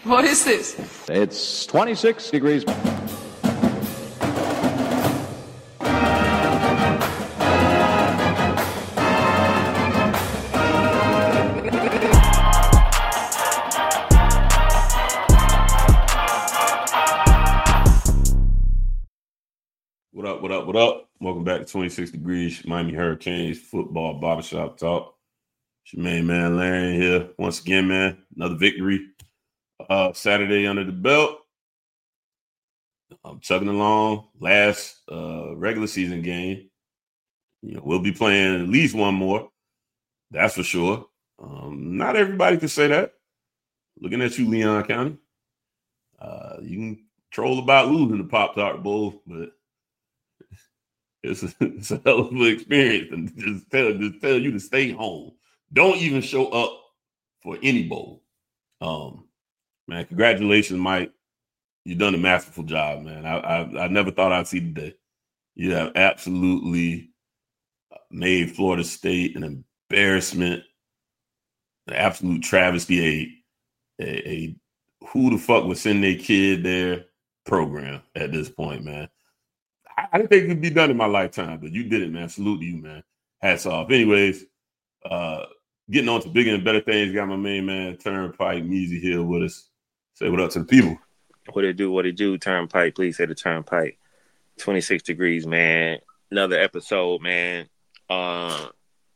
What is this? It's 26 degrees. What up? Welcome back to 26 Degrees, Miami Hurricanes Football Barbershop Talk. It's your main man, Larry, here. Once again, man, another victory. Saturday under the belt. I'm chugging along. Last regular season game. We'll be playing at least one more. That's for sure. Not everybody can say that. Looking at you, Leon County. You can troll about losing the Pop-Tart Bowl, but it's a hell of an experience. And just tell you to stay home. Don't even show up for any bowl. Man, congratulations, Mike. You've done a masterful job, man. I never thought I'd see the day. You have absolutely made Florida State an embarrassment, an absolute travesty, a who the fuck would send their kid there program at this point, man. I didn't think it could be done in my lifetime, but you did it, man. Salute to you, man. Hats off. Anyways, getting on to bigger and better things. Got my main man, Turnpike, Measy here with us. Say what up to the people. What it do, Turnpike. Please say the Turnpike. 26 degrees, man. Another episode, man. Talk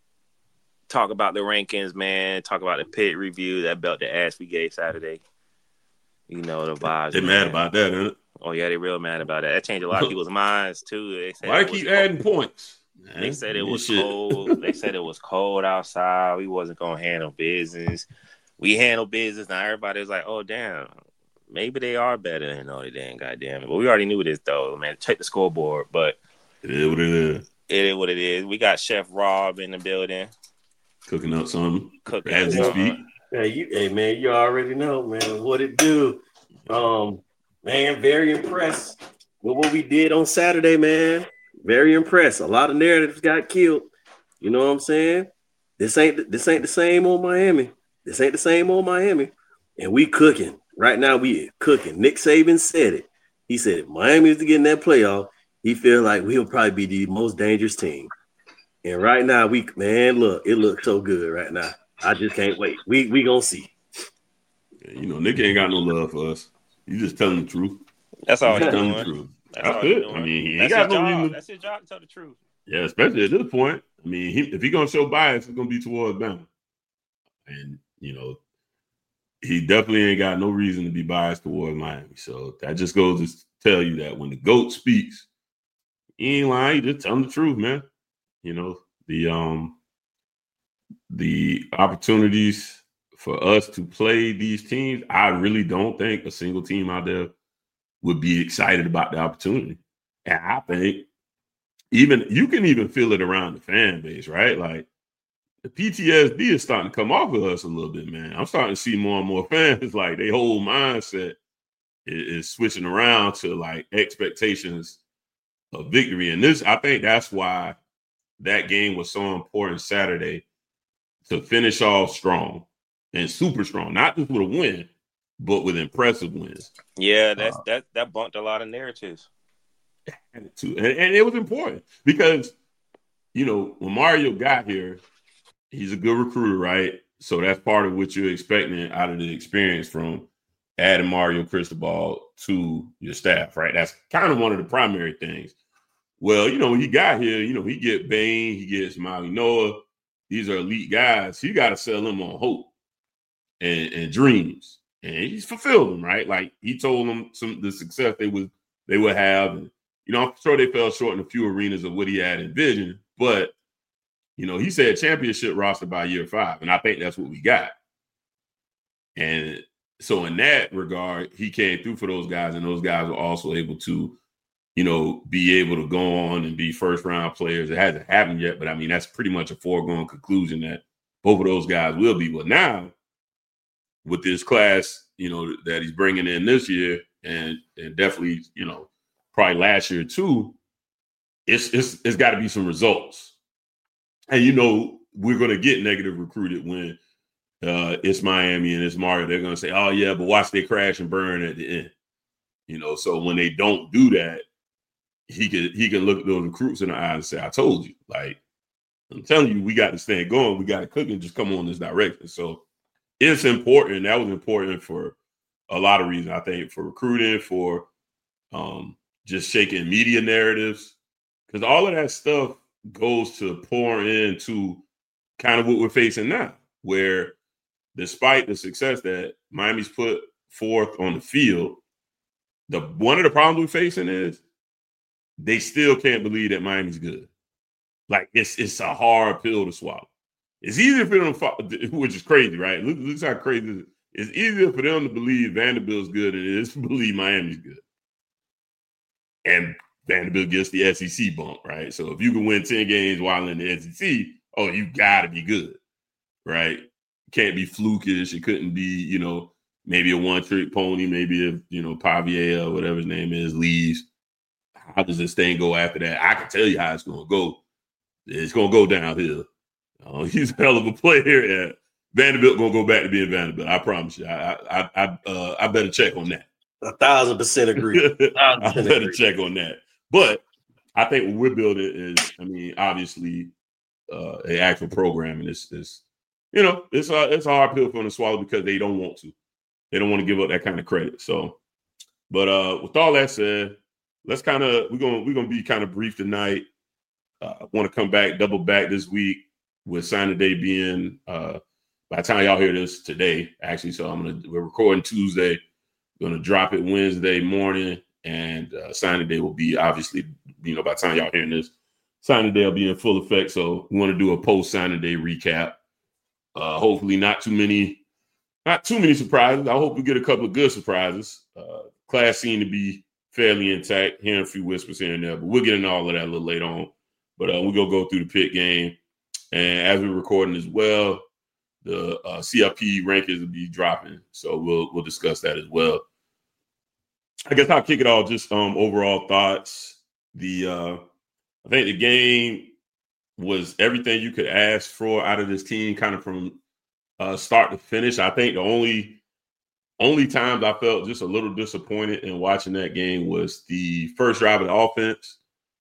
about the rankings, man. Talk about the pit review, that belt the ass we gave Saturday. You know, the vibes. They mad about that, isn't it? Oh, yeah, they real mad about that. That changed a lot of people's minds, too. They said why keep adding points? Man. They said it was cold. They said it was cold outside. We wasn't going to handle business. We handle business. Now everybody was like, oh, damn. Maybe they are better than Notre Dame, goddamn it. But we already knew this, though, man. Check the scoreboard. But it is what it is. It is what it is. We got Chef Rob in the building. Cooking up something. As you speak. Hey, man, you already know, man, what it do. Man, very impressed with what we did on Saturday, man. Very impressed. A lot of narratives got killed. You know what I'm saying? This ain't the same old Miami. This ain't the same old Miami. And we cooking. Right now we cooking. Nick Saban said it. He said if Miami is to get in that playoff, he feels like we'll probably be the most dangerous team. And right now look, it looks so good right now. I just can't wait. We gonna see. Yeah, Nick ain't got no love for us. You just telling the truth. That's all he's he's telling doing. the truth. That's it. I mean, he ain't got no reason. That's his job to tell the truth. Yeah, especially at this point. I mean, if he's gonna show bias, it's gonna be towards Bama. And he definitely ain't got no reason to be biased towards Miami. So that just goes to tell you that when the GOAT speaks, he ain't lying. He just telling the truth, man. The opportunities for us to play these teams, I really don't think a single team out there would be excited about the opportunity. And I think you can even feel it around the fan base, right? Like the PTSD is starting to come off of us a little bit, man. I'm starting to see more and more fans like their whole mindset is switching around to like expectations of victory. And I think that's why that game was so important Saturday, to finish off strong and super strong, not just with a win, but with impressive wins. Yeah, that bumped a lot of narratives. And it was important because, when Mario got here, he's a good recruiter, right? So that's part of what you're expecting out of the experience from adding Mario Cristobal to your staff, right? That's kind of one of the primary things. Well, when he got here, he get Bain, he gets Smiley Noah. These are elite guys. You got to sell them on hope and dreams. And he's fulfilled them, right? Like he told them the success they would have. And, I'm sure they fell short in a few arenas of what he had envisioned. But, he said championship roster by year 5. And I think that's what we got. And so in that regard, he came through for those guys. And those guys were also able to, be able to go on and be first-round players. It hasn't happened yet, but, I mean, that's pretty much a foregone conclusion that both of those guys will be. But now, with this class, that he's bringing in this year and definitely, probably last year too, it's got to be some results. And, we're going to get negative recruited when it's Miami and it's Mario, they're going to say, oh, yeah, but watch they crash and burn at the end. So when they don't do that, he can look at those recruits in the eye and say, I told you. Like, I'm telling you, we got this thing going. We got it cooking. Just come on this direction. So it's important. That was important for a lot of reasons. I think for recruiting, for just shaking media narratives, because all of that stuff goes to pour into kind of what we're facing now, where despite the success that Miami's put forth on the field, one of the problems we're facing is they still can't believe that Miami's good. Like, it's a hard pill to swallow. It's easier for them, which is crazy, right? Look how crazy it is. It's easier for them to believe Vanderbilt's good than it is to believe Miami's good. And Vanderbilt gets the SEC bump, right? So if you can win 10 games while in the SEC, oh, you got to be good, right? Can't be flukish. It couldn't be, maybe a one-trick pony. Maybe if, Pavia or whatever his name is leaves. How does this thing go after that? I can tell you how it's going to go. It's going to go downhill. He's a hell of a player. And Vanderbilt going to go back to being Vanderbilt. I promise you. I better check on that. 1,000% agree. I better check on that. But I think what we're building is, obviously, an actual program, and it's a hard pill for them to swallow because they don't want to. They don't want to give up that kind of credit. So, but with all that said, we're gonna be kind of brief tonight. I want to come back, double back this week with signing day being by the time y'all hear this today, actually. So we're recording Tuesday. Going to drop it Wednesday morning, and signing day will be obviously, by the time y'all hearing this, signing day will be in full effect. So we want to do a post signing day recap. Hopefully not too many surprises. I hope we get a couple of good surprises. Class seemed to be fairly intact, hearing a few whispers here and there, but we'll get into all of that a little later on. But we're going to go through the Pitt game. And as we're recording as well, the CLP rankings will be dropping. So we'll discuss that as well. I guess I'll kick it off just overall thoughts. I think the game was everything you could ask for out of this team, kind of from start to finish. I think the only times I felt just a little disappointed in watching that game was the first drive of the offense.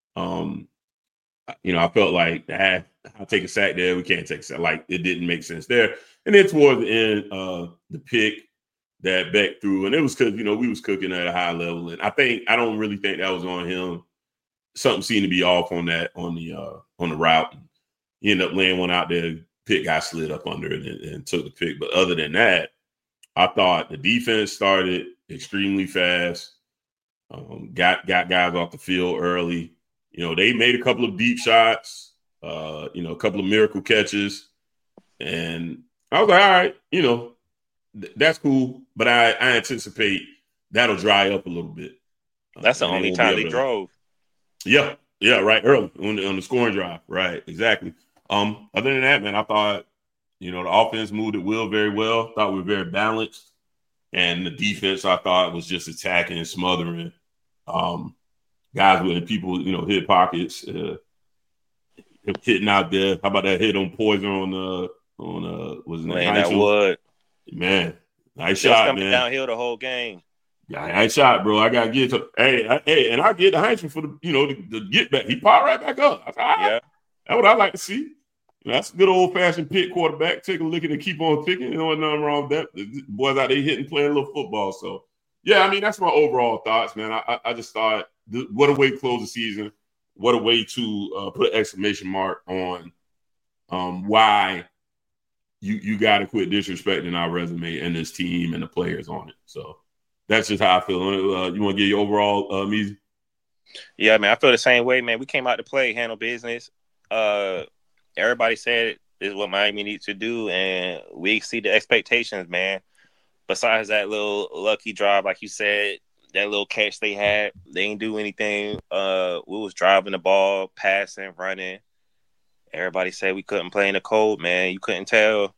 I felt like, I'll take a sack there. We can't take a sack. Like, it didn't make sense there. And then towards the end, the pick that Beck threw, and it was because, we was cooking at a high level. And I don't really think that was on him. Something seemed to be off on that, on the route. He ended up laying one out there. Pick got slid up under it and took the pick. But other than that, I thought the defense started extremely fast. Got guys off the field early. They made a couple of deep shots, a couple of miracle catches. And I was like, all right, that's cool. But I anticipate that'll dry up a little bit. That's the only time they drove. Yeah, right, early on the scoring drive. Right, exactly. Other than that, man, I thought, the offense moved at will very well. Thought we were very balanced. And the defense, I thought, was just attacking and smothering. Guys with people, hit pockets, hitting out there. How about that hit on Poison on was it that Wood? Man, nice shot, coming man. Downhill the whole game. Yeah, nice shot, bro. I gotta get to and I get the Heisman for the get back. He popped right back up. I said, yeah, that's what I like to see. That's a good old fashioned Pitt quarterback. Take a look at it, keep on picking. Nothing wrong with that. The boys out there hitting, playing a little football. So yeah, that's my overall thoughts, man. I just thought, what a way to close the season. What a way to put an exclamation mark on why you got to quit disrespecting our resume and this team and the players on it. So that's just how I feel. You want to get your overall, Meezy? Yeah, man, I feel the same way, man. We came out to play, handle business. Everybody said this is what Miami needs to do, and we exceed the expectations, man. Besides that little lucky drive, like you said, that little catch they had, they didn't do anything. We was driving the ball, passing, running. Everybody said we couldn't play in the cold, man. You couldn't tell.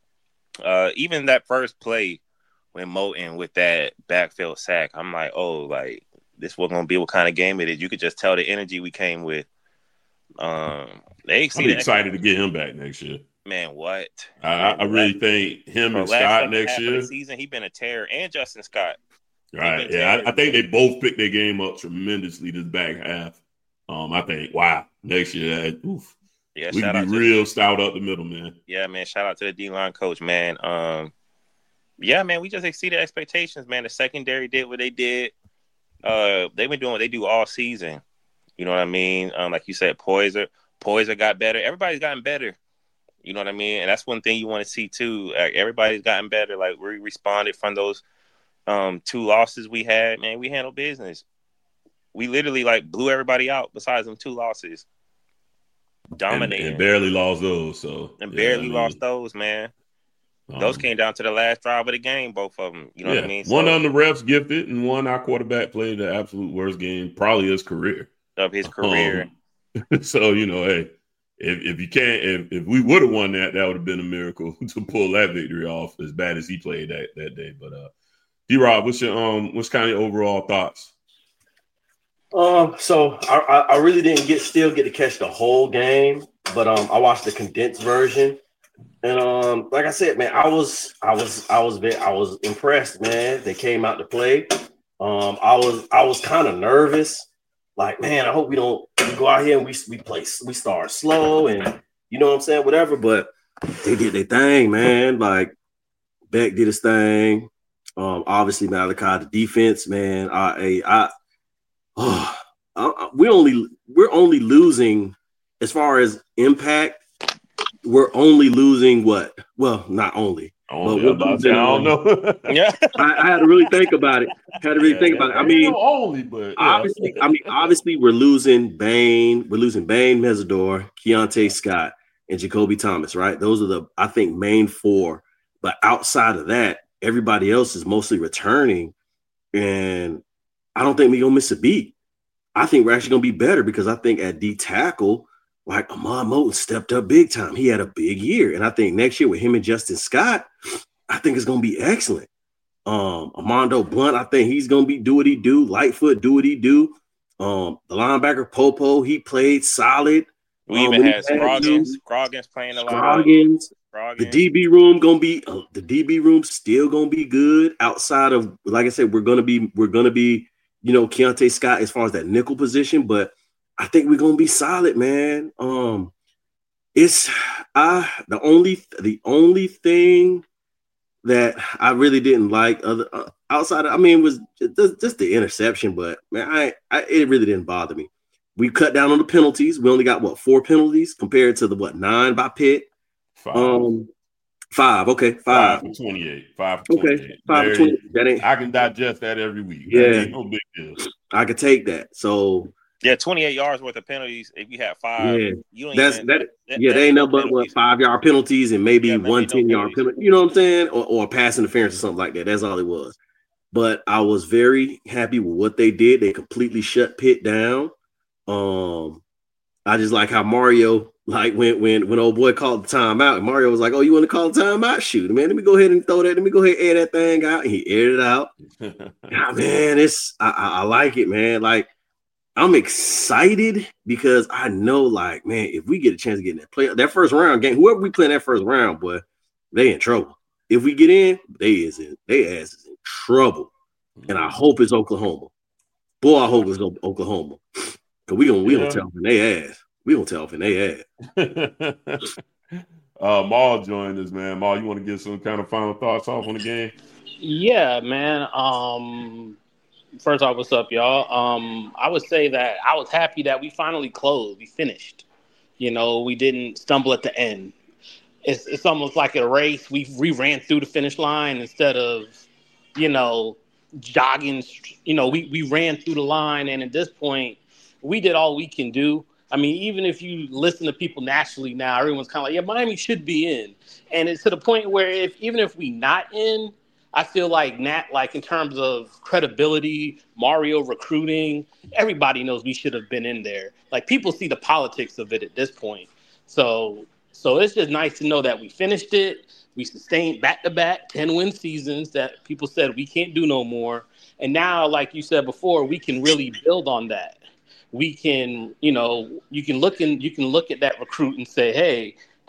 Even that first play when Moten with that backfield sack, I'm like, oh, like, this was going to be what kind of game it is. You could just tell the energy we came with. I'm excited to get him back next year. Man, what? I really think him and last Scott second next half year. of the season, he been a terror, and Justin Scott. Right. Yeah, I think they both picked their game up tremendously this back half. I think, wow, next year, oof. Yeah, we can be real stout up the middle, man. Yeah, man. Shout out to the D-line coach, man. Yeah, man, we just exceeded expectations, man. The secondary did what they did. They've been doing what they do all season. You know what I mean? Like you said, Poyser got better. Everybody's gotten better. You know what I mean? And that's one thing you want to see too. Everybody's gotten better. Like we responded from those 2 losses we had. Man, we handled business. We literally like blew everybody out besides them 2 losses. Dominating and barely lost those. Lost those, man. Those came down to the last drive of the game, both of them. You know what I mean? One on the refs gifted, and one our quarterback played the absolute worst game probably of his career. So hey, if you can't, if we would have won that would have been a miracle to pull that victory off. As bad as he played that day, but D-Rob, what's kind of your overall thoughts? So I really didn't get to catch the whole game, but I watched the condensed version, and like I said, man, I was impressed, man. They came out to play. I was kind of nervous, like, man, I hope we go out here and we start slow, and you know what I'm saying, whatever. But they did their thing, man. Like Beck did his thing. Obviously Malachi, the defense, man. We're only losing as far as impact. We're only losing what? Well, not only. I don't know. Yeah, I had to really think about it. I mean, only, but obviously, we're losing Bain. We're losing Bain, Mesidor, Keontae Scott, and Jacoby Thomas. Right? Those are I think main 4. But outside of that, everybody else is mostly returning, and I don't think we're gonna miss a beat. I think we're actually gonna be better because I think at D tackle, like Ahmad Moten stepped up big time. He had a big year, and I think next year with him and Justin Scott, I think it's gonna be excellent. Armando Blunt, I think he's gonna do what he do. Lightfoot do what he do. The linebacker Popo, he played solid. We even had Scroggins playing a lot. Scroggins. The DB room still gonna be good. Outside of, like I said, we're gonna be Keontae Scott as far as that nickel position, but I think we're gonna be solid, man. It's the only thing that I really didn't like outside of, was just the interception, but man, it really didn't bother me. We cut down on the penalties. We only got 4 penalties compared to the 9 by Pitt. 5. 5. Okay, 5 for 28. 5 for 28. Okay, 5 for 28. I can digest that every week. Yeah, that ain't no big deal. I could take that. So 28 yards worth of penalties. If you have 5, you don't that ain't nothing but 5-yard penalties and maybe 1 10-yard penalty. You know what I'm saying? Or pass interference or something like that. That's all it was. But I was very happy with what they did. They completely shut Pitt down. I just like how Mario, like when old boy called the timeout, and Mario was like, "Oh, you want to call the timeout? Shoot, man, let me go ahead and throw that. Let me go ahead and air that thing out." And he aired it out. Man, I like it, man. Like, I'm excited because I know, like, man, if we get a chance to get in that first round game, whoever we play in that first round, boy, they in trouble. If we get in, they ass is in trouble. And I hope it's Oklahoma. Boy, I hope it's Oklahoma. Cause we gonna tell them in their ass. We gonna tell them in their ass. Maul joined us, man. Maul, you want to give some kind of final thoughts off on the game? Yeah, man. First off, what's up, y'all? I would say that I was happy that we finally closed. We finished. We didn't stumble at the end. It's almost like a race. We ran through the finish line instead of, jogging. We ran through the line, and at this point, we did all we can do. I mean, even if you listen to people nationally now, everyone's kind of like, yeah, Miami should be in. And it's to the point where even if we not in, I feel like in terms of credibility, Mario recruiting, everybody knows we should have been in there. Like, people see the politics of it at this point. So it's just nice to know that we finished it. We sustained back-to-back 10-win seasons that people said we can't do no more. And now, like you said before, we can really build on that. We can, you can look at that recruit and say, hey,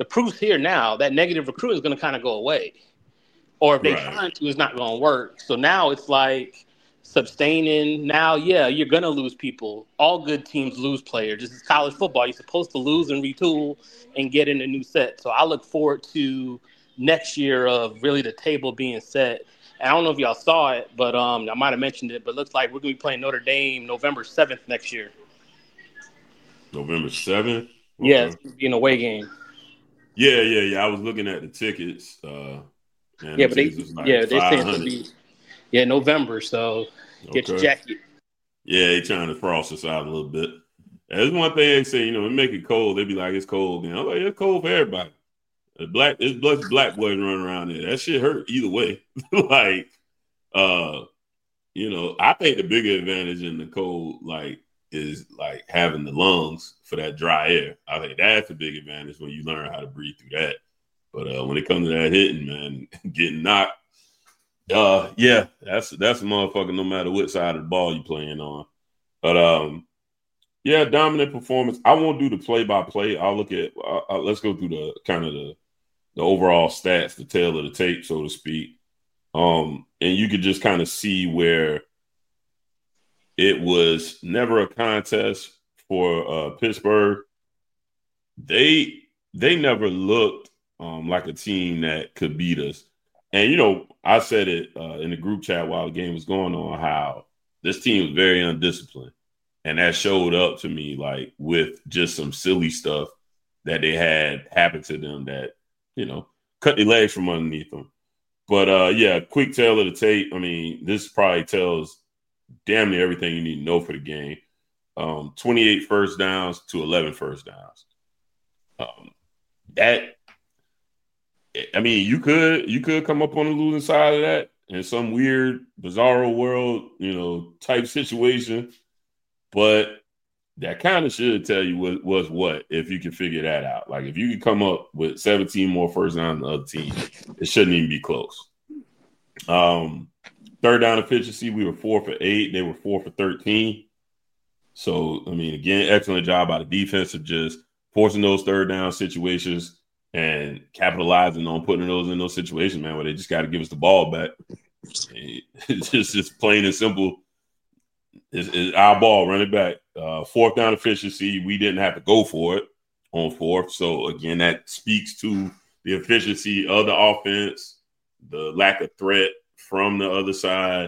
the proof's here now. That negative recruiting is going to kind of go away. Or if they trying to, it's not going to work. So now it's like sustaining. Now, yeah, you're going to lose people. All good teams lose players. This is college football. You're supposed to lose and retool and get in a new set. So I look forward to next year of really the table being set. And I don't know if y'all saw it, but I might have mentioned it, but it looks like we're going to be playing Notre Dame November 7th next year. November 7th? Okay. Yeah, it's going to be an away game. Yeah. I was looking at the tickets. But they saying it'll be November, so get your jacket. Yeah, they trying to frost us out a little bit. That's one thing they say, they make it cold. They be like, it's cold. I'm like, it's cold for everybody. It's black boys running around there. That shit hurt either way. I think the bigger advantage in the cold, is having the lungs for that dry air. I think that's a big advantage when you learn how to breathe through that. But when it comes to that hitting, man, getting knocked, that's a motherfucker no matter what side of the ball you're playing on. But dominant performance. I won't do the play-by-play. I'll look at let's go through the kind of the overall stats, the tail of the tape, so to speak. And you could just kind of see where it was never a contest for Pittsburgh. They never looked like a team that could beat us. And, I said it in the group chat while the game was going on, how this team was very undisciplined. And that showed up to me, with just some silly stuff that they had happen to them that, cut their legs from underneath them. But, quick tail of the tape. I mean, this probably tells damn near everything you need to know for the game. 28 first downs to 11 first downs. You could come up on the losing side of that in some weird, bizarro world, type situation. But that kind of should tell you was what if you can figure that out. If you could come up with 17 more first downs than the other team, it shouldn't even be close. Third down efficiency, we were 4 for 8. They were 4 for 13. So, again, excellent job by the defense of just forcing those third down situations and capitalizing on putting those in those situations, man, where they just got to give us the ball back. It's just plain and simple. It's our ball, run it back. Fourth down efficiency, we didn't have to go for it on fourth. So, again, that speaks to the efficiency of the offense, the lack of threat from the other side.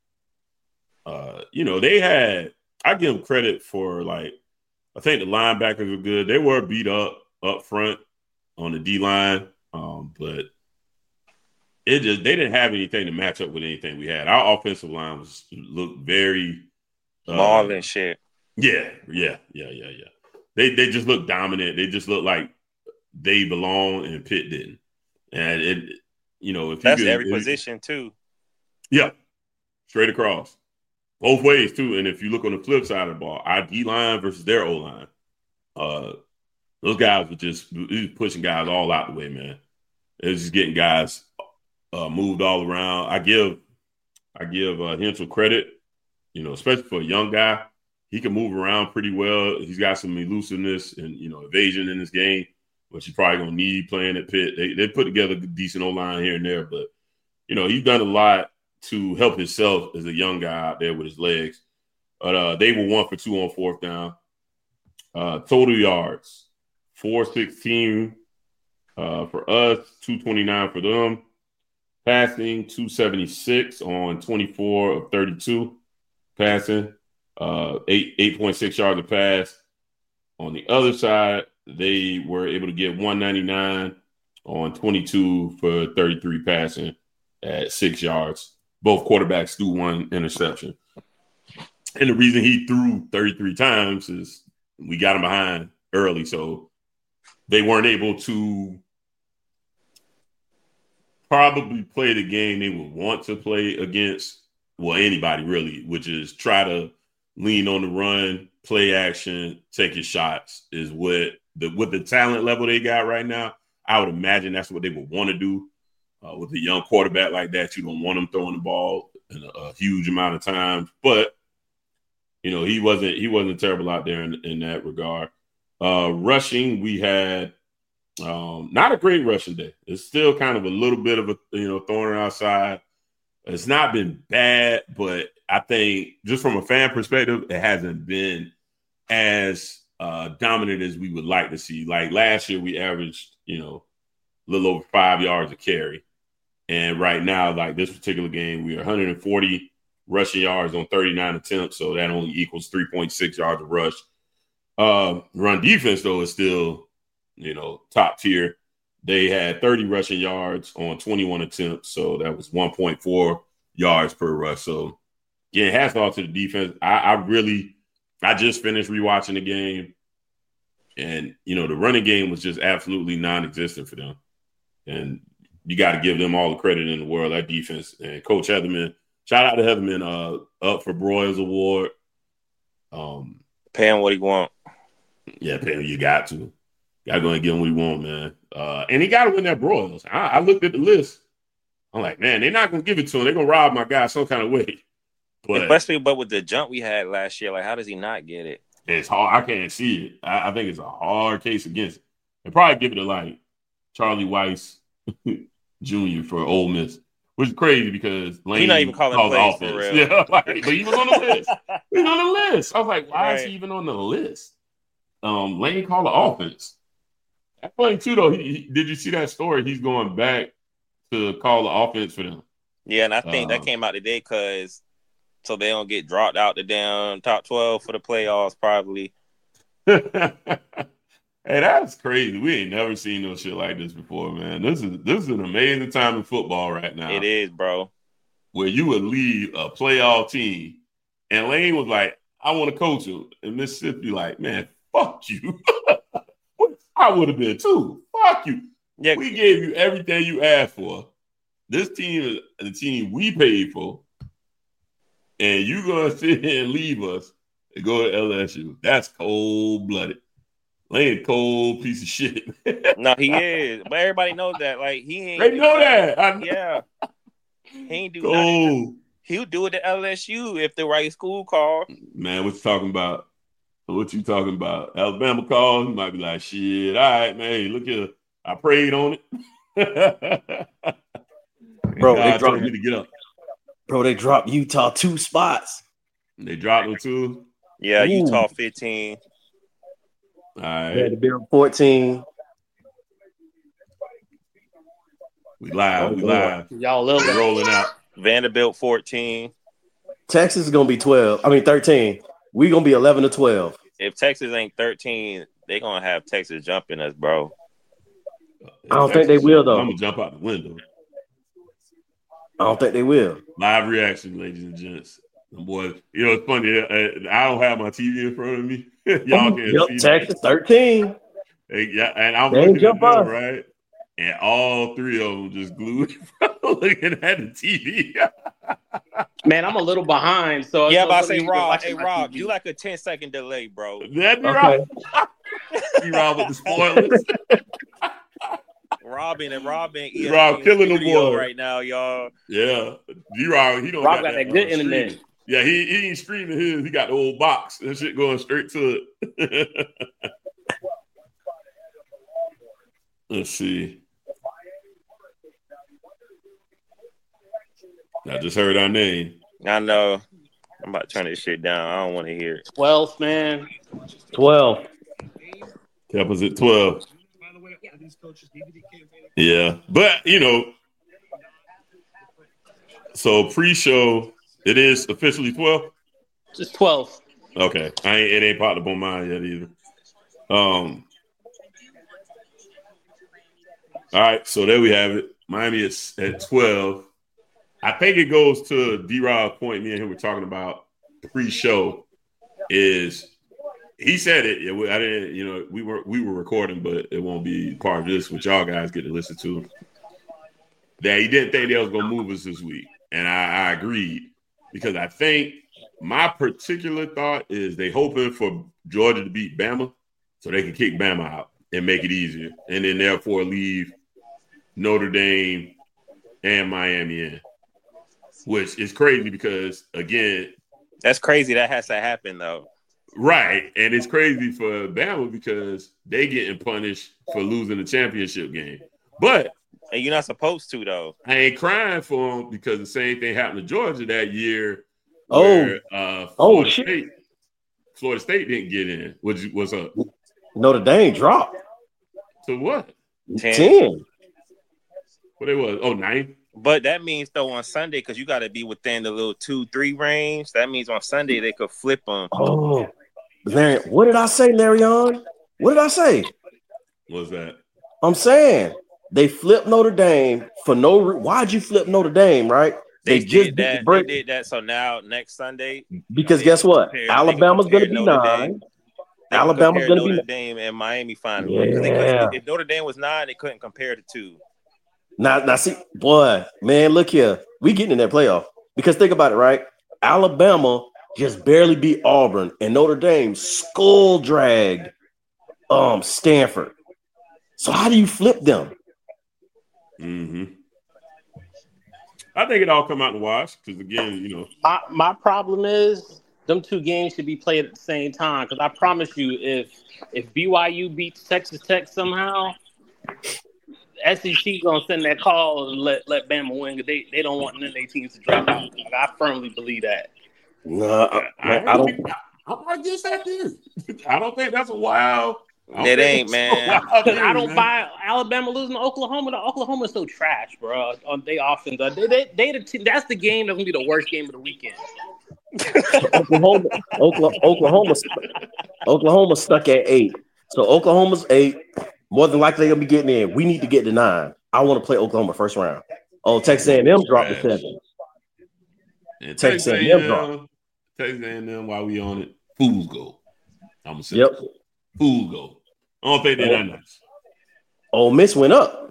I give them credit for, I think the linebackers were good. They were beat up front on the D-line, but they didn't have anything to match up with anything we had. Our offensive line looked very ball and shit. Yeah. They just look dominant. They just look like they belong and Pitt didn't. And if that's every position too. Yeah, straight across, both ways too. And if you look on the flip side of the ball, our D line versus their O line, those guys were just pushing guys all out the way, man. It was just getting guys moved all around. I give Hensel credit, especially for a young guy. He can move around pretty well. He's got some elusiveness and evasion in his game, which he's probably gonna need playing at Pitt. They put together a decent O line here and there, but he's done a lot to help himself as a young guy out there with his legs. But they were 1 for 2 on fourth down. Total yards, 416 for us, 229 for them. Passing, 276 on 24 of 32 passing. 8.6 yards a pass. On the other side, they were able to get 199 on 22 for 33 passing at 6 yards. Both quarterbacks threw one interception. And the reason he threw 33 times is we got him behind early, so they weren't able to probably play the game they would want to play against, anybody really, which is try to lean on the run, play action, take his shots, is with the talent level they got right now. I would imagine that's what they would want to do. With a young quarterback like that, you don't want him throwing the ball in a huge amount of times. But he wasn't terrible out there in that regard. Rushing, we had Not a great rushing day. It's still kind of a little bit of a thorn in our side. It's not been bad, but I think just from a fan perspective, it hasn't been as dominant as we would like to see. Like last year, we averaged a little over 5 yards a carry, and right now, like this particular game, we are 140 rushing yards on 39 attempts, so that only equals 3.6 yards of rush. Run defense though is still top tier. They had 30 rushing yards on 21 attempts, so that was 1.4 yards per rush. So, yeah, hats off to the defense. I just finished rewatching the game, and the running game was just absolutely non-existent for them. And you got to give them all the credit in the world. That defense and Coach Heatherman. Shout out to Heatherman, up for Broyles Award. Pay him what he want. Yeah, pay him. You got to. Got to go and get him what he want, man. And he got to win that Broyles. I looked at the list. I'm like, man, they're not going to give it to him. They're going to rob my guy some kind of way. But especially with the jump we had last year, like, how does he not get it? It's hard. I can't see it. I think it's a hard case against it. They probably give it to, like, Charlie Weiss Jr. for Ole Miss, which is crazy because Lane he's not even calling plays offense. for real. Yeah, but he was on the list. He was on the list. I was like, why is he even on the list? Lane called the offense. That's funny too, though. Did you see that story? He's going back to call the offense for them. Yeah, and I think that came out today because so they don't get dropped out the damn top 12 for the playoffs, probably. Hey, that's crazy. We ain't never seen no shit like this before, man. This is an amazing time in football right now. It is, bro. Where you would leave a playoff team, and Lane was like, "I want to coach him," and Mississippi like, "Man, fuck you." I would have been too. Fuck you. Yeah. We gave you everything you asked for. This team is the team we paid for, and you gonna sit here and leave us and go to LSU. That's cold-blooded. Lane, cold piece of shit. No, he is. But everybody knows that. Like, he ain't. They know that. Yeah. He ain't do cold. Nothing. He'll do it at LSU if the right school call. Man, what you talking about? What you talking about? Alabama calls, you might be like, shit, all right, man, hey, look here. I prayed on it. Bro, they dropped me to get up. Bro, they dropped Utah 2 spots. They dropped them too? Yeah, ooh. Utah 15. All right. Vanderbilt 14. We live. Y'all rolling out. Vanderbilt 14. Texas is going to be 13. We're going to be 11 to 12. If Texas ain't 13, they're going to have Texas jumping us, bro. I don't think they will, though. I'm going to jump out the window. I don't think they will. Live reaction, ladies and gents. Boy, it's funny. I don't have my TV in front of me. Y'all can't see Texas 13. Yeah, and I'm looking at them, right? And all three of them just glued looking at the TV. Man, I'm a little behind. So yeah, but I say, Rob, hey, Rob, do like a 10-second delay, bro. That'd be right. You Rob with the spoilers. Robin, Rob killing the boy right now, y'all. Yeah, D-Rob, he don't Rob got that good internet. Streaming. Yeah, he ain't streaming his. He got the old box. That shit going straight to it. Let's see. I just heard our name. I know. I'm about to turn this shit down. I don't want to hear it. 12, man. 12. Kept us at 12. Yeah, but so pre-show, it is officially 12. Just 12. Okay, it ain't popped up on mine yet either. All right, so there we have it. Miami is at 12. I think it goes to D-Rob's point. Me and him were talking about pre-show. Is he said it? I didn't. We were recording, but it won't be part of this, which y'all guys get to listen to. That he didn't think they was gonna move us this week, and I agreed because I think my particular thought is they hoping for Georgia to beat Bama so they can kick Bama out and make it easier, and then therefore leave Notre Dame and Miami in, which is crazy because again, that's crazy. That has to happen though. Right. And it's crazy for Bama because they getting punished for losing the championship game. But and you're not supposed to, though. I ain't crying for them because the same thing happened to Georgia that year. Where, Florida State didn't get in. What's up? Notre Dame dropped. So what? 10. What it was? 9. But that means, though, on Sunday, because you got to be within the little 2-3 range, that means on Sunday they could flip them. Oh, Larry, what did I say, Larion? What did I say? What's that? I'm saying they flipped Notre Dame for no reason. Why'd you flip Notre Dame, right? They did that. They did that. So now, next Sunday. Because guess what? Alabama's going to be 9. Alabama's going to be Notre Dame and Miami finally. Yeah. If Notre Dame was 9, they couldn't compare the two. Now, see, boy, man, look here. We getting in that playoff. Because think about it, right? Alabama just barely beat Auburn, and Notre Dame skull dragged Stanford. So how do you flip them? Mm-hmm. I think it all come out in the wash because, again, My problem is them two games should be played at the same time because I promise you, if BYU beats Texas Tech somehow, SEC gonna send that call and let Bama win because they don't want none of their teams to drop out. I firmly believe that. No, I don't. I guess that is. I don't think that's a wild. It ain't, man. Because I don't buy Alabama losing to Oklahoma. Oklahoma's so trash, bro. On their offense, they the team. That's the game that's gonna be the worst game of the weekend. Oklahoma stuck at 8. So Oklahoma's 8. More than likely they'll be getting in. We need to get to 9. I want to play Oklahoma first round. Oh, Texas A&M dropped to 7. And Texas A&M dropped. Texas A&M, while we on it, fools go. I'm gonna say, fools go. I don't think they're that nice. Ole Miss went up.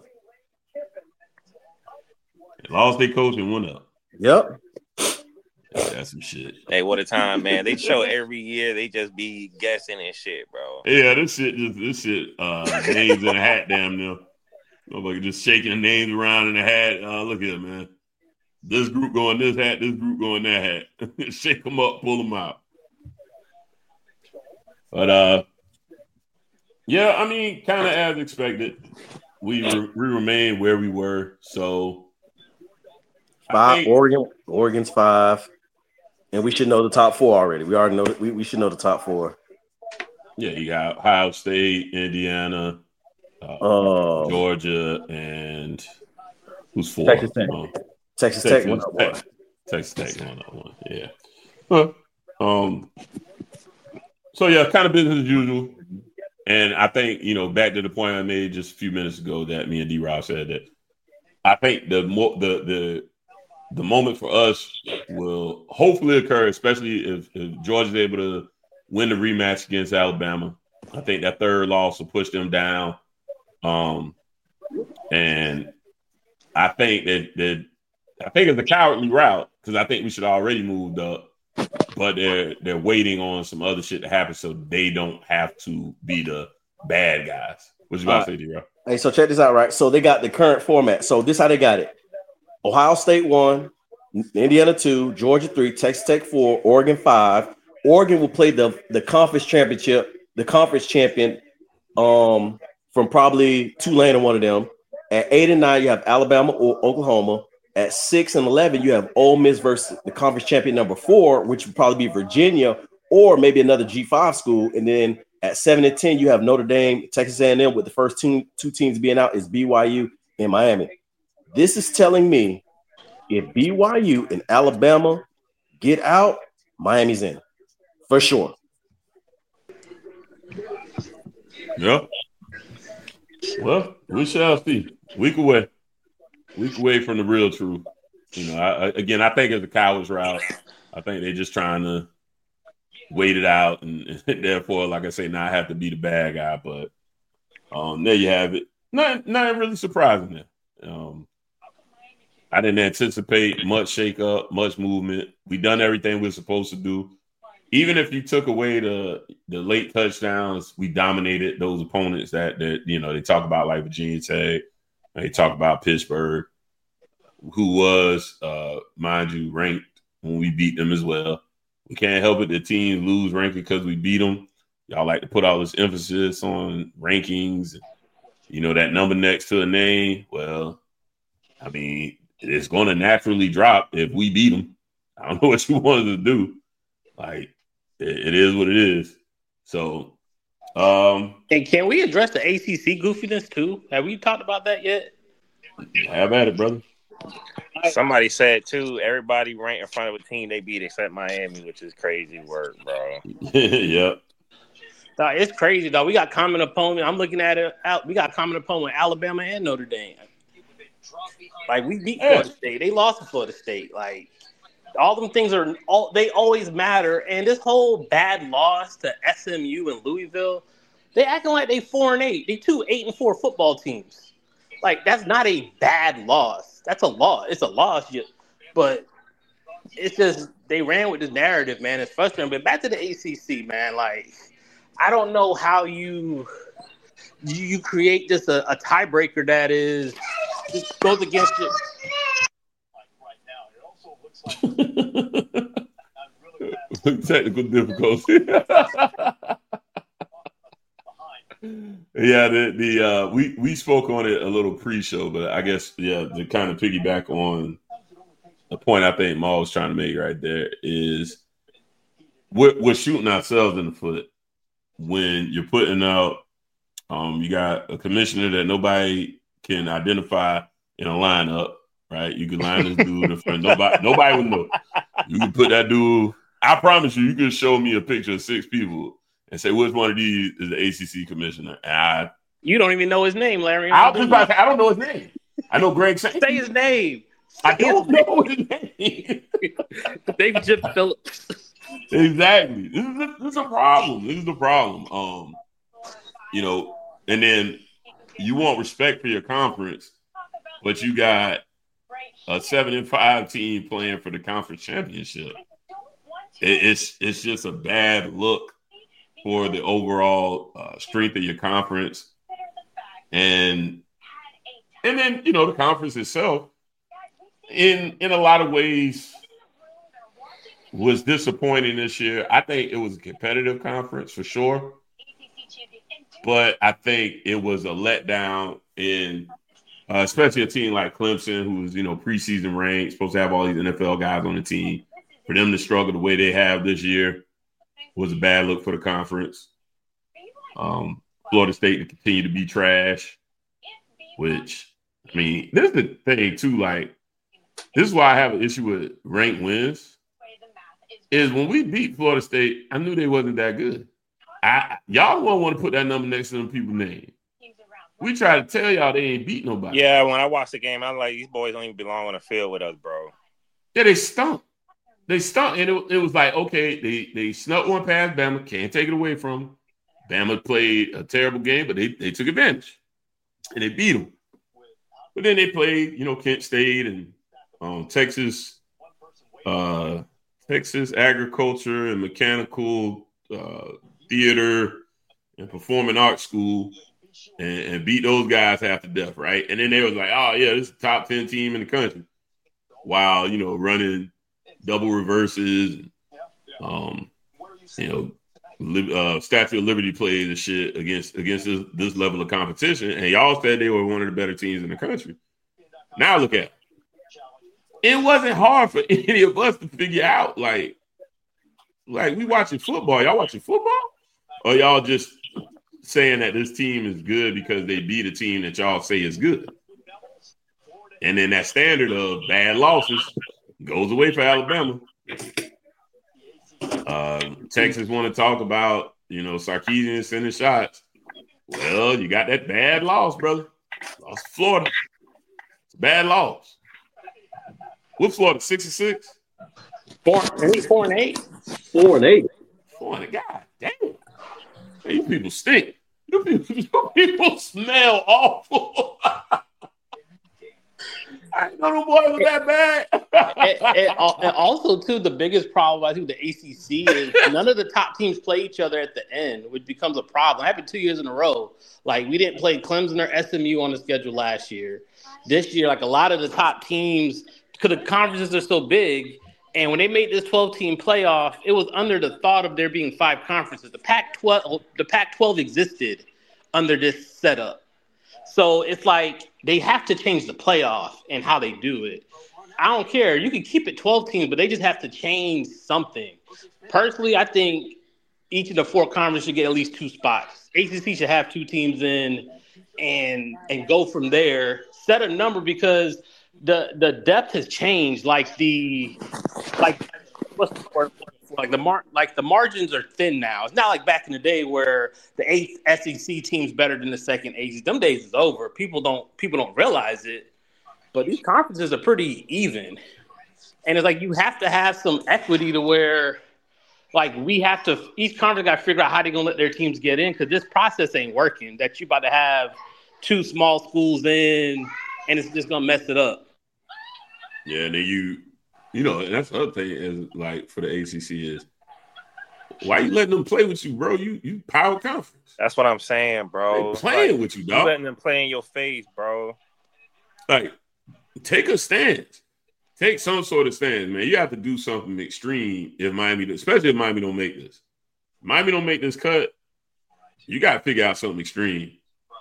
They lost their coach and went up. Yep. That's some shit. Hey, what a time, man. They show every year they just be guessing and shit, bro. Yeah, this shit, names in a hat, damn near. Nobody just shaking the names around in the hat. Look at it, man. This group going this hat, this group going that hat. Shake them up, pull them out. But, yeah, I mean, kind of as expected. We remain where we were, so. 5, Oregon's 5. And we should know the top 4 already. We already know we should know the top 4. Yeah, you got Ohio State, Indiana, Georgia, and who's 4? Texas Tech. Texas Tech won that one. Texas Tech won that one. Yeah. So yeah, kind of business as usual. And I think back to the point I made just a few minutes ago that me and D-Rob said that I think the moment for us will hopefully occur, especially if Georgia's able to win the rematch against Alabama. I think that third loss will push them down. And I think that it's a cowardly route because I think we should already moved up, but they're waiting on some other shit to happen so they don't have to be the bad guys. What you about to say, D-Rob? Hey, so check this out, right? So they got the current format. So this how they got it. Ohio State 1, Indiana 2, Georgia 3, Texas Tech 4, Oregon 5. Oregon will play the conference championship, the conference champion from probably Tulane or one of them. At 8 and 9, you have Alabama or Oklahoma. At 6 and 11, you have Ole Miss versus the conference champion number 4, which would probably be Virginia or maybe another G5 school. And then at 7 and 10, you have Notre Dame, Texas A&M, with the first two teams being out is BYU and Miami. This is telling me if BYU and Alabama get out, Miami's in for sure. Yep. Well, we shall see. Week away from the real truth. I think it's a coward's route. I think they're just trying to wait it out and therefore, like I say, not have to be the bad guy. But there you have it. Not really surprising there. I didn't anticipate much shakeup, much movement. We done everything we're supposed to do. Even if you took away the late touchdowns, we dominated those opponents that they talk about, like Virginia Tech. They talk about Pittsburgh, who was, mind you, ranked when we beat them as well. We can't help it that teams lose ranking because we beat them. Y'all like to put all this emphasis on rankings, that number next to a name. Well, I mean, it's going to naturally drop if we beat them. I don't know what you wanted to do. Like, it is what it is. So, and can we address the ACC goofiness too? Have we talked about that yet? Have at it, brother. Somebody said too, everybody ranked in front of a team they beat except Miami, which is crazy work, bro. Yep. Dog, it's crazy, dog. We got common opponent. I'm looking at it. We got common opponent Alabama and Notre Dame. Like, we beat Florida State. They lost to Florida State. Like, all them things they always matter. And this whole bad loss to SMU and Louisville, they acting like they 4-8. They 8-4 football teams. Like, that's not a bad loss. That's a loss. It's a loss, but it's just they ran with this narrative, man. It's frustrating. But back to the ACC, man. Like, I don't know how you create just a tiebreaker that goes against it. Technical difficulty. Yeah, we spoke on it a little pre-show, but I guess to kind of piggyback on the point I think Maul was trying to make right there is we're shooting ourselves in the foot when you're putting out. You got a commissioner that nobody can identify in a lineup, right? You can line this dude in front. Nobody would know. You can put that dude. I promise you can show me a picture of 6 people and say which one of these is the ACC commissioner. You don't even know his name, Larry. I don't know his name. I know Greg Sankey. Say his name. I don't know his name. David Chip Phillips. Exactly. This is a problem. This is the problem. And then you want respect for your conference, but you got a 7-5 team playing for the conference championship. It's just a bad look for the overall strength of your conference. And then, the conference itself, in a lot of ways, was disappointing this year. I think it was a competitive conference for sure. But I think it was a letdown in especially a team like Clemson, who's, preseason ranked, supposed to have all these NFL guys on the team. For them to struggle the way they have this year was a bad look for the conference. Florida State to continue to be trash, which, I mean, this is the thing, too. Like, this is why I have an issue with ranked wins, is when we beat Florida State, I knew they wasn't that good. Y'all won't want to put that number next to them people's name. We try to tell y'all they ain't beat nobody. Yeah, when I watched the game, I'm like, these boys don't even belong on the field with us, bro. Yeah, they stunk. And it was like, okay, they snuck one past Bama, can't take it away from them. Bama played a terrible game, but they took advantage. And they beat them. But then they played, Kent State and Texas Agriculture and Mechanical Theater and Performing Arts School and beat those guys half to death, right? And then they was like, oh, yeah, this is the top 10 team in the country. While, running double reverses, Statue of Liberty plays and shit against this level of competition. And y'all said they were one of the better teams in the country. Now look at it. It wasn't hard for any of us to figure out, like we watching football. Y'all watching football? Or y'all just saying that this team is good because they beat a team that y'all say is good? And then that standard of bad losses goes away for Alabama. Texas want to talk about, Sarkisian sending shots. Well, you got that bad loss, brother. Lost to Florida. It's a bad loss. What Florida, 6-6? 4-8? 4-8. 4-8. God damn. You people stink. You people smell awful. I didn't know the boy was that bad. and also, too, the biggest problem I think with the ACC is none of the top teams play each other at the end, which becomes a problem. It happened 2 years in a row. Like, we didn't play Clemson or SMU on the schedule last year. This year, like, a lot of the top teams, because the conferences are so big, And when they made this 12-team playoff, it was under the thought of there being 5 conferences. The Pac-12 existed under this setup. So it's like they have to change the playoff and how they do it. I don't care. You can keep it 12 teams, but they just have to change something. Personally, I think each of the 4 conferences should get at least 2 spots. ACC should have 2 teams in and go from there. Set a number because the depth has changed. What's the word? The margins are thin now. It's not like back in the day where the 8th SEC team's better than the 2nd ACC. Them days is over. People don't realize it. But these conferences are pretty even. And it's like you have to have some equity to where, like, each conference got to figure out how they're going to let their teams get in because this process ain't working. That you about to have 2 small schools in, and it's just going to mess it up. Yeah, and then and that's the other thing is, like, for the ACC is, why you letting them play with you, bro? You power conference. That's what I'm saying, bro. They playing with you, dog. You letting them play in your face, bro. Like, take a stance. Take some sort of stance, man. You have to do something extreme especially if Miami don't make this. Miami don't make this cut, you got to figure out something extreme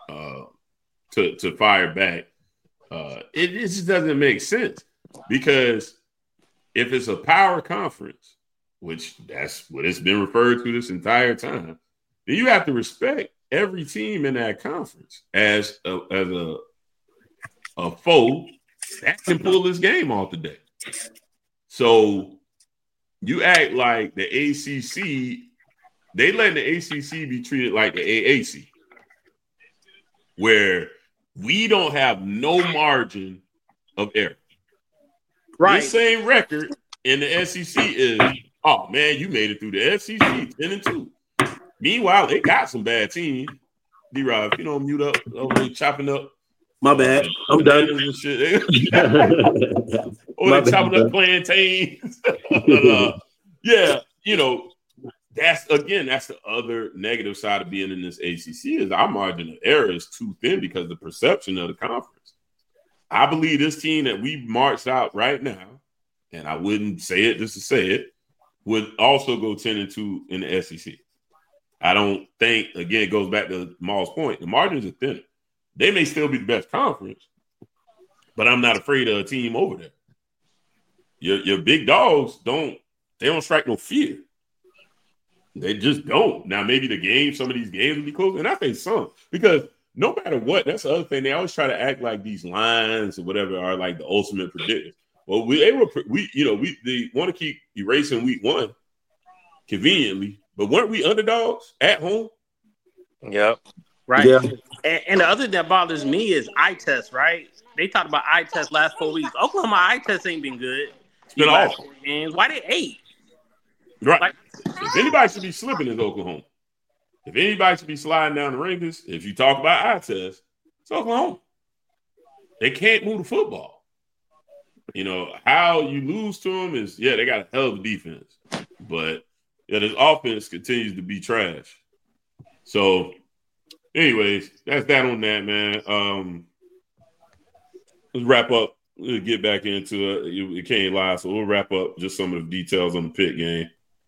to fire back. It just doesn't make sense because if it's a power conference, which that's what it's been referred to this entire time, then you have to respect every team in that conference as a foe that can pull this game off today. So you act like the ACC, they letting the ACC be treated like the AAC, where we don't have no margin of error. Right. This same record in the SEC is, oh man, you made it through the SEC 10-2. Meanwhile, they got some bad teams. D-Rob, if you don't mute up over there chopping up. My bad. I'm done. And shit. Or they chopping up plantains. Yeah, that's the other negative side of being in this ACC is our margin of error is too thin because of the perception of the conference. I believe this team that we marched out right now, and I wouldn't say it just to say it, would also go 10-2 in the SEC. I don't think, again, it goes back to Maul's point, the margins are thinner. They may still be the best conference, but I'm not afraid of a team over there. Your big dogs don't strike no fear. They just don't. Now, maybe some of these games will be close, and I think some, because no matter what, that's the other thing. They always try to act like these lines or whatever are like the ultimate predictors. Well, they want to keep erasing week 1 conveniently, but weren't we underdogs at home? Yep. Right. Yeah. And the other thing that bothers me is eye test, right? They talked about eye test last 4 weeks. Oklahoma eye test ain't been good. It's been awful. Games. Why they 8? Right. If anybody should be slipping in Oklahoma, if anybody should be sliding down the rankings, if you talk about eye test, it's Oklahoma. They can't move the football. How you lose to them is, they got a hell of a defense. But, this offense continues to be trash. So, anyways, that's that on that, man. Let's wrap up. We'll get back into it. It can't lie, so we'll wrap up just some of the details on the Pitt game.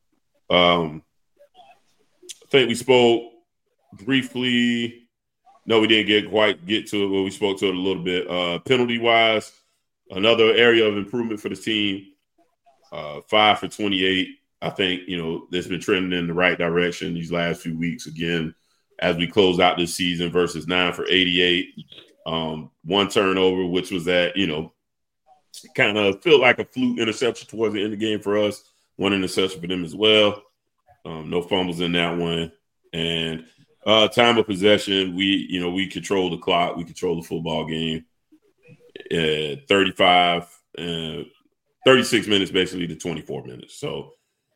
I think we spoke briefly. No, we didn't get to it, but we spoke to it a little bit. Penalty-wise, another area of improvement for the team. 5 for 28. I think, it's been trending in the right direction these last few weeks again as we close out this season versus 9 for 88. 1 turnover, which was that, kind of felt like a fluke interception towards the end of the game for us. 1 interception for them as well. No fumbles in that one. And time of possession, we control the clock. We control the football game. 36 minutes basically to 24 minutes. So,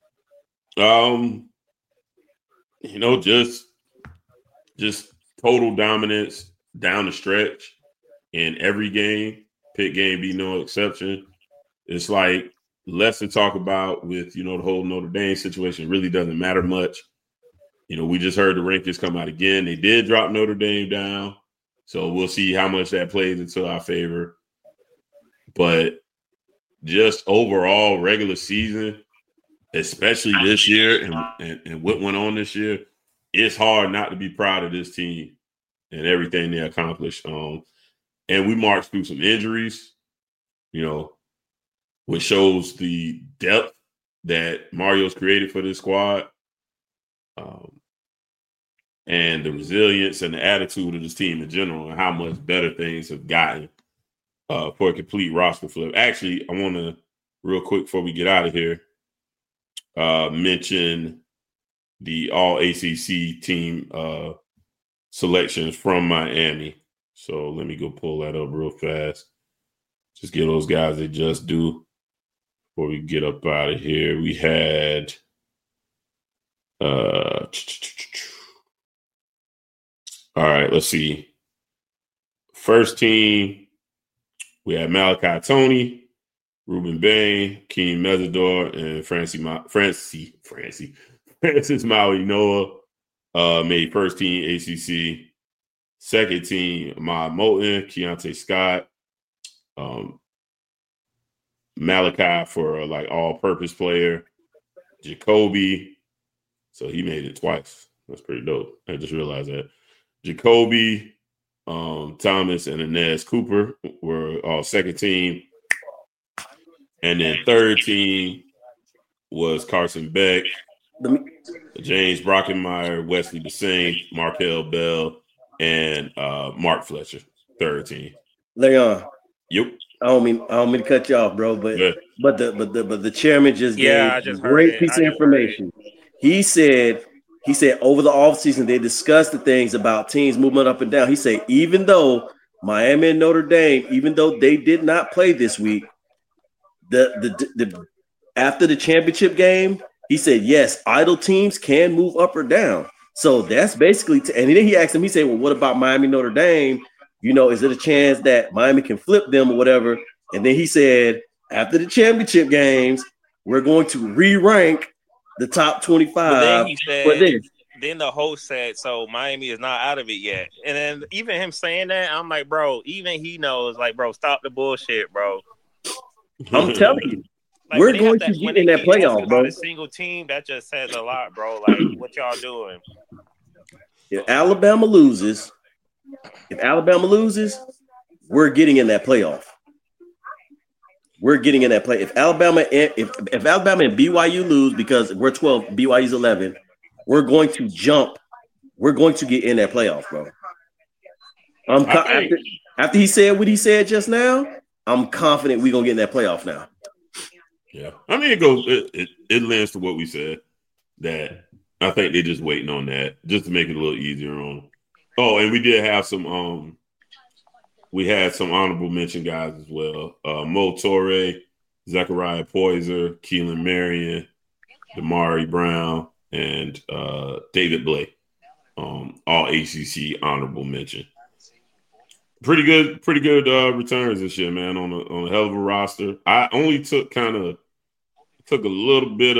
just total dominance down the stretch in every game. Pitt game be no exception. It's like less to talk about with, the whole Notre Dame situation. It really doesn't matter much. We just heard the rankings come out again. They did drop Notre Dame down. So we'll see how much that plays into our favor. But just overall regular season, especially this year and what went on this year, it's hard not to be proud of this team and everything they accomplished. And we marched through some injuries, which shows the depth that Mario's created for this squad, and the resilience and the attitude of this team in general, and how much better things have gotten for a complete roster flip. Actually, I want to, real quick before we get out of here, mention the all ACC team selections from Miami. So let me go pull that up real fast. Just give those guys they just do before we get up out of here. We had all right, let's see. First team, we had Malachi Tony, Ruben Bain, Keem Mesidor, and Francis Maui Noah made first team ACC. Second team, Ahmad Moulton, Keontae Scott, Malachi for all-purpose player, Jacoby. So he made it twice. That's pretty dope. I just realized that. Jacoby, Thomas, and Inez Cooper were all second team. And then third team was Carson Beck, James Brockenmeyer, Wesley Basing, Markel Bell, and Mark Fletcher, third team. Leon. Yep. I don't mean to cut you off, bro, but the chairman just gave a great piece of information. He said over the offseason they discussed the things about teams moving up and down. He said even though Miami and Notre Dame, even though they did not play this week, the after the championship game, he said yes, idle teams can move up or down. So that's basically and then he asked him, he said, well, what about Miami, Notre Dame? Is it a chance that Miami can flip them or whatever? And then he said, after the championship games, we're going to re-rank the top 25. But then he said, then the host said, so Miami is not out of it yet. And then even him saying that, I'm like, bro, even he knows, bro, stop the bullshit, bro. I'm telling you, we're going to get in that playoff, bro. A single team, that just says a lot, bro. What y'all doing? If Alabama loses, we're getting in that playoff. We're getting in that play. If Alabama and BYU lose because we're 12, BYU's 11, we're going to jump. We're going to get in that playoff, bro. After he said what he said just now, I'm confident we're gonna get in that playoff now. Yeah, I mean it lends to what we said, that I think they're just waiting on that just to make it a little easier on them. Oh, and we did have some we had some honorable mention guys as well. Mo Torre, Zachariah Poyser, Keelan Marion, Damari Brown, and David Blake. All ACC honorable mention. Pretty good returns this year, man, on a hell of a roster. I only took a little bit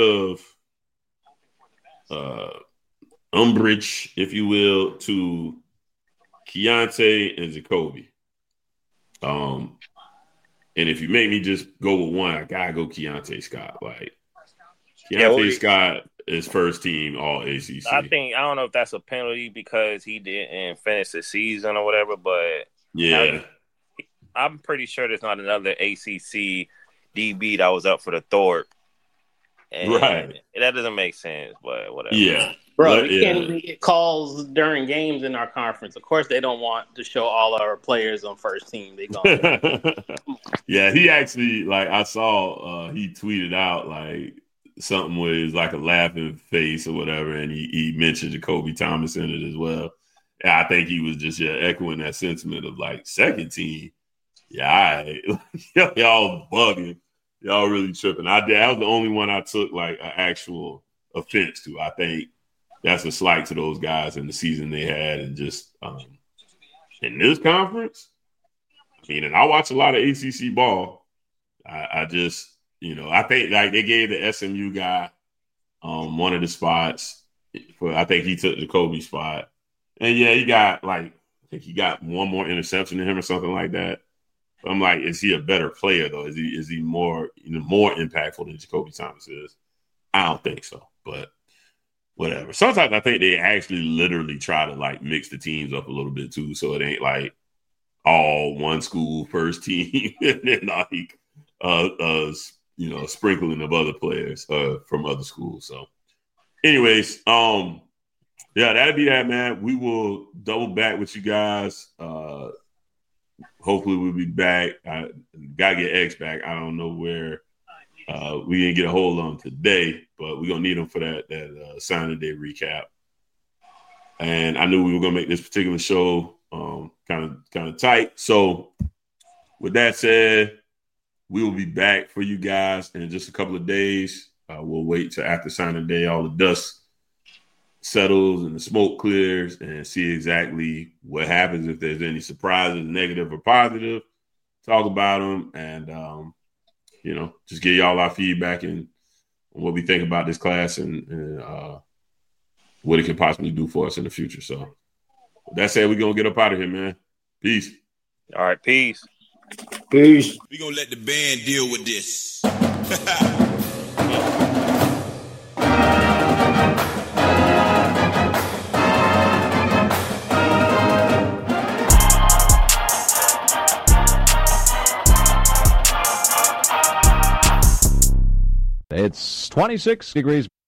of umbrage, if you will, to Keontae and Jacoby. And if you make me just go with one, I gotta go Keontae Scott. Keontae Scott is first team all ACC. I don't know if that's a penalty because he didn't finish the season or whatever, but yeah, I'm pretty sure there's not another ACC DB that was up for the Thorpe. And right. That doesn't make sense, but whatever. Yeah. Bro, we can't even get calls during games in our conference. Of course, they don't want to show all our players on first team. They gone. Yeah, he actually, I saw he tweeted out, something with a laughing face or whatever, and he mentioned Jacoby Thomas in it as well. And I think he was just echoing that sentiment of second team. Yeah, y'all bugging, y'all really tripping. That was the only one I took an actual offense to. I think that's a slight to those guys in the season they had, and just in this conference. I mean, and I watch a lot of ACC ball. I just. I think they gave the SMU guy one of the spots. I think he took Jacoby's spot. And yeah, he got I think he got one more interception than him or something like that. I'm like, is he a better player though? Is he more more impactful than Jacoby Thomas is? I don't think so, but whatever. Sometimes I think they actually literally try to like mix the teams up a little bit too, so it ain't like all one school first team and then like sprinkling of other players from other schools. So, anyways, yeah, that'd be that, man. We will double back with you guys. Hopefully we'll be back. I gotta get X back. I don't know where we didn't get a hold of him today, but we're gonna need him for that signing day recap. And I knew we were gonna make this particular show kind of tight. So with that said, we will be back for you guys in just a couple of days. We'll wait till after signing day, all the dust settles and the smoke clears, and see exactly what happens, if there's any surprises, negative or positive. Talk about them, and just give y'all our feedback and what we think about this class and what it can possibly do for us in the future. So with that said, we're gonna get up out of here, man. Peace. All right, peace. Peace. We're going to let the band deal with this. It's 26 degrees.